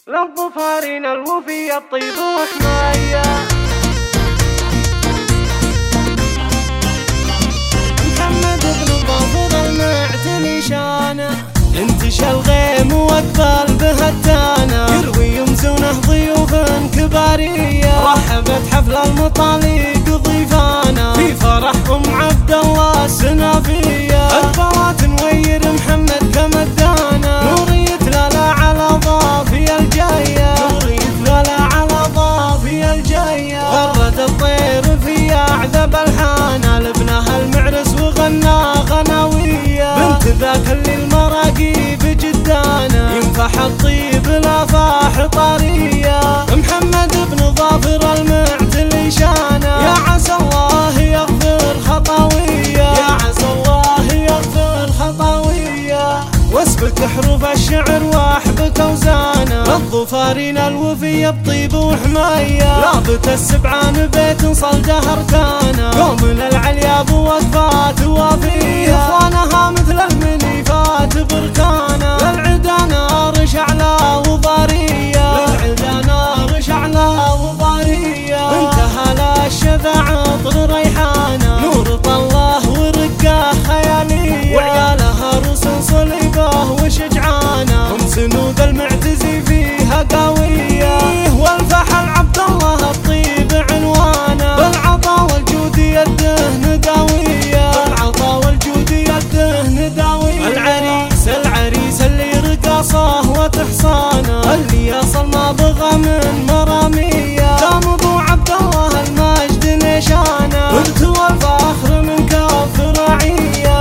للظفارين الوفي الطيب وحماية. محمد بن ظافر المعتني شانه، انتشى الغيم واقبل به التانة، يروي يمزونه ضيوف كبارية، رحبت حفل المطاليق ضيفانا، في فرح عبد الله السنافية، اقبلت نوير محمد كمدانا، نوري يتلالى على ضافي الجاية، نوري يتلالى على ضافي الجاية، غرد الطير في اعذب الحانة، لابنها المعرس وغنى غناوية، بنت ذاك اللي المراقيب جدانا، ينفح الطيب الافاح طرية، محمد بن ظافر المعتلي شانه، يا عسى الله يغفر خطاوية، يا عسى الله يغفر خطاوية، واسبك حروف الشعر واحبك اوزانه، الظفارين الوفي بطيب وحماية، لابت السبعان بيت صلده اركانه، قوم للعليا بوقفات وافيه، اخوانها مثل المنيفات بركانه، للعدا نار شعلى وضاريه، للعدا نار شعلى وضاريه، انتهى للشذا عطر ريحانه، نور طله ورقه خياليه، وعيالها رسل صليبه وشجعانه، هم سنود المعتزي فيها قويه، والفحل عبد الله الطيب عنوانه، بالعطا والجود يده نداويه، بالعطا والجود يده نداويه، العريس اللي رقصه وتحصانه، اللي يصل ما بغى من مراميه، دام ابو عبد الله المجد نشانه، قلت والفخر من كف رعيه.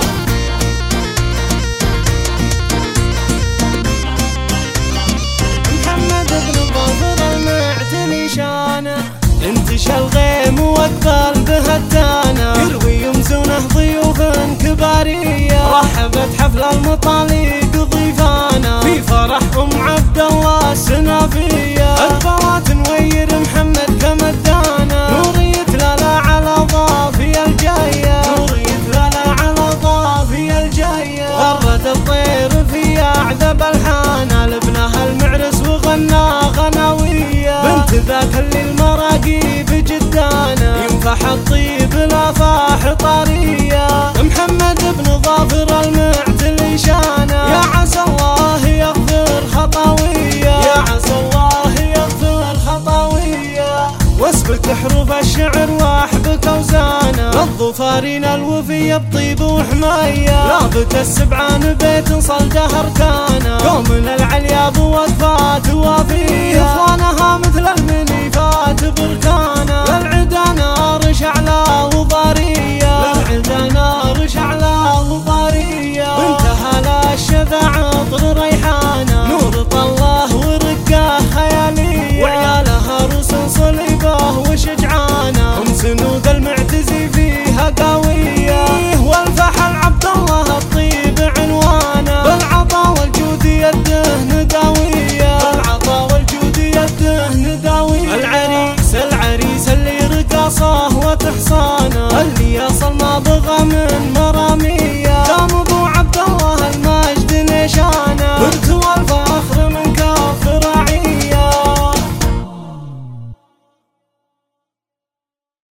محمد بن ظافر المعتني شانه، انتشى الغيم واقبل به التانة، يروي يمزونه ضيوف كبارية، رحبت حفل المطاليق ضيفانا، في فرح عبد الله السنافية، اقبلت نوير محمد كمدانا، نوري يتلالى على ضافي الجاية، نوري يتلالى على ضافي الجاية، غرد الطير في اعذب الحانة، لابنها المعرس وغنى غناوية، بنت ذاك اللي المراقيب جدانا، ينفح الطيب الافاح طرية، محمد بن ظافر المعتلي شانه، يا عسى الله يغفر خطاوية، يا عسى الله يغفر خطاوية، واسبك حروف الشعر واحبك اوزانه، للظفارين الوفي بطيب وحماية، لابت السبعان بيت صلده اركانه، قوم